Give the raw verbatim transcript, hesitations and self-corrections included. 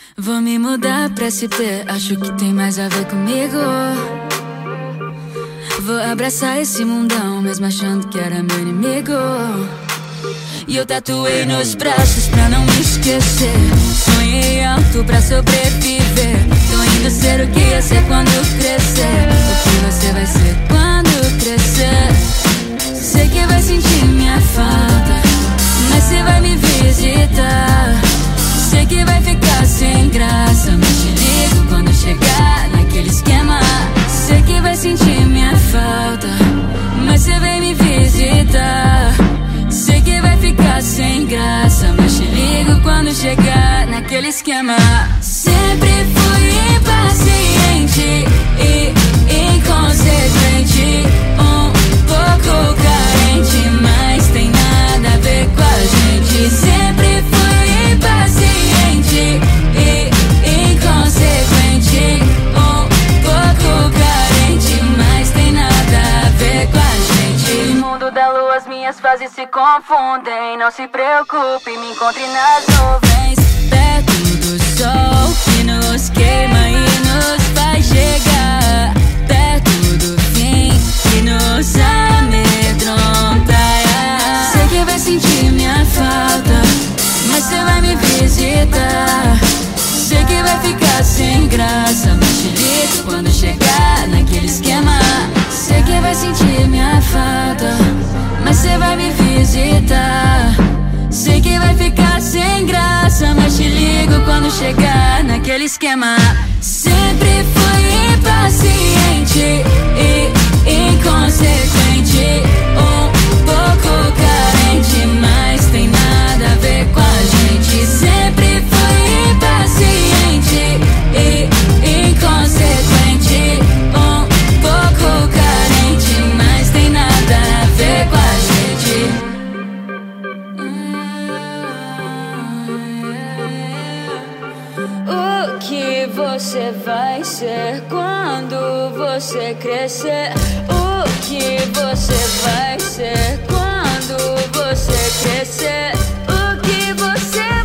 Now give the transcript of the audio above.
Vou me mudar pra S P, acho que tem mais a ver comigo. Vou abraçar esse mundão, mesmo achando que era meu inimigo. E eu tatuei nos braços pra não me esquecer. Sonhei alto pra sobreviver. Tô indo ser o que ia ser quando crescer. O que você vai ser quando crescer. Sei que vai sentir minha falta, mas você vai me visitar. Sei que vai ficar sem graça, mas te ligo quando chegar naquele esquema. Sei que vai sentir minha falta, mas você vem me visitar. Sei que vai ficar sem graça, mas te ligo quando chegar naquele esquema. Sempre fui impaciente e inconsequente, um pouco carente, mas tem nada a ver com a gente. Sempre fui impaciente e inconsequente, um pouco carente, mas tem nada a ver com a gente. No mundo da lua as minhas fases se confundem. Não se preocupe, me encontre nas nuvens, perto do sol que nos queima e nos faz chegar perto do fim que nos amedronta. Sei que vai sentir minha falta, mas você vai me visitar. Sei que vai ficar sem graça, mas te ligo quando chegar naquele esquema. Sei que vai sentir minha falta, mas você vai me visitar. Sei que vai ficar sem graça, mas te ligo quando chegar naquele esquema. Sempre fui impaciente e inconsequente, um pouco carente, mas tem nada a ver com a gente. Sempre fui impaciente e inconsequente, um pouco carente, mas tem nada a ver com a gente. O que você vai ser quando você crescer? O que você vai ser quando você crescer? O que você